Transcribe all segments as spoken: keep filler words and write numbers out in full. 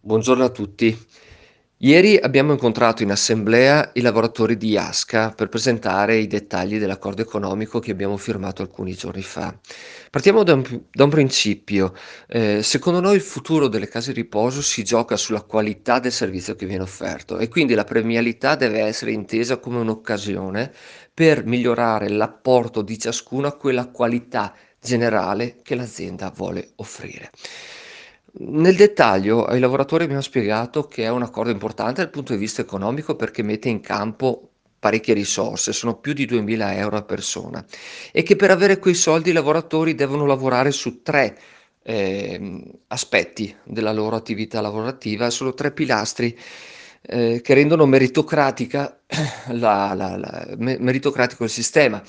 Buongiorno a tutti. Ieri abbiamo incontrato in assemblea i lavoratori di Asca per presentare i dettagli dell'accordo economico che abbiamo firmato alcuni giorni fa. Partiamo da un, pi- da un principio. Eh, secondo noi il futuro delle case di riposo si gioca sulla qualità del servizio che viene offerto e quindi la premialità deve essere intesa come un'occasione per migliorare l'apporto di ciascuno a quella qualità generale che l'azienda vuole offrire. Nel dettaglio ai lavoratori abbiamo spiegato che è un accordo importante dal punto di vista economico perché mette in campo parecchie risorse, sono più di duemila euro a persona, e che per avere quei soldi i lavoratori devono lavorare su tre ehm, aspetti della loro attività lavorativa, sono tre pilastri eh, che rendono meritocratica la, la- la- me- meritocratico il sistema.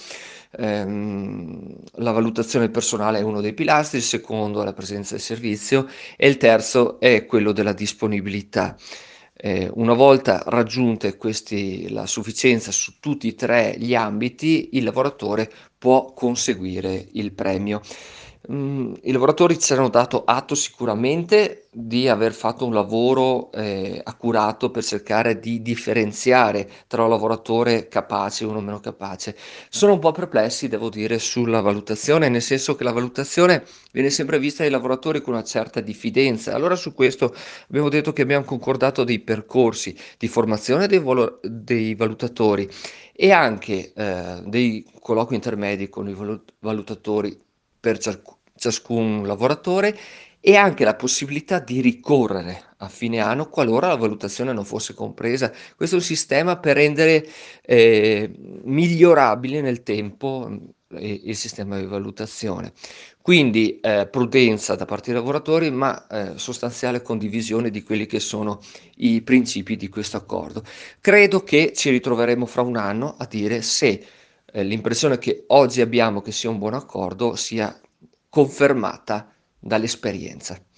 Ehm, la valutazione del personale è uno dei pilastri, il secondo è la presenza del servizio e il terzo è quello della disponibilità. Eh, una volta raggiunte questi, la sufficienza su tutti e tre gli ambiti, il lavoratore può conseguire il premio. Mhmm, I lavoratori ci hanno dato atto sicuramente di aver fatto un lavoro, ehm, accurato per cercare di differenziare tra un lavoratore capace e uno meno capace. Sono un po' perplessi, devo dire, sulla valutazione, nel senso che la valutazione viene sempre vista dai lavoratori con una certa diffidenza. Allora su questo abbiamo detto che abbiam concordato dei percorsi di formazione dei volo dei valutatori e anche, ehm, dei colloqui intermedi con i valut valutatori per cialcu ciascun lavoratore e anche la possibilità di ricorrere a fine anno qualora la valutazione non fosse compresa. Questo è un sistema per rendere, ehm, migliorabile nel tempo, mhmm, i il sistema di valutazione. Quindi, ehm, prudenza da parte dei lavoratori, ma, ehm, sostanziale condivisione di quelli che sono i principi di questo accordo. Credo che ci ritroveremo fra un anno a dire se, ehm, l'impressione che oggi abbiamo che sia un buon accordo sia confermata dall'esperienza.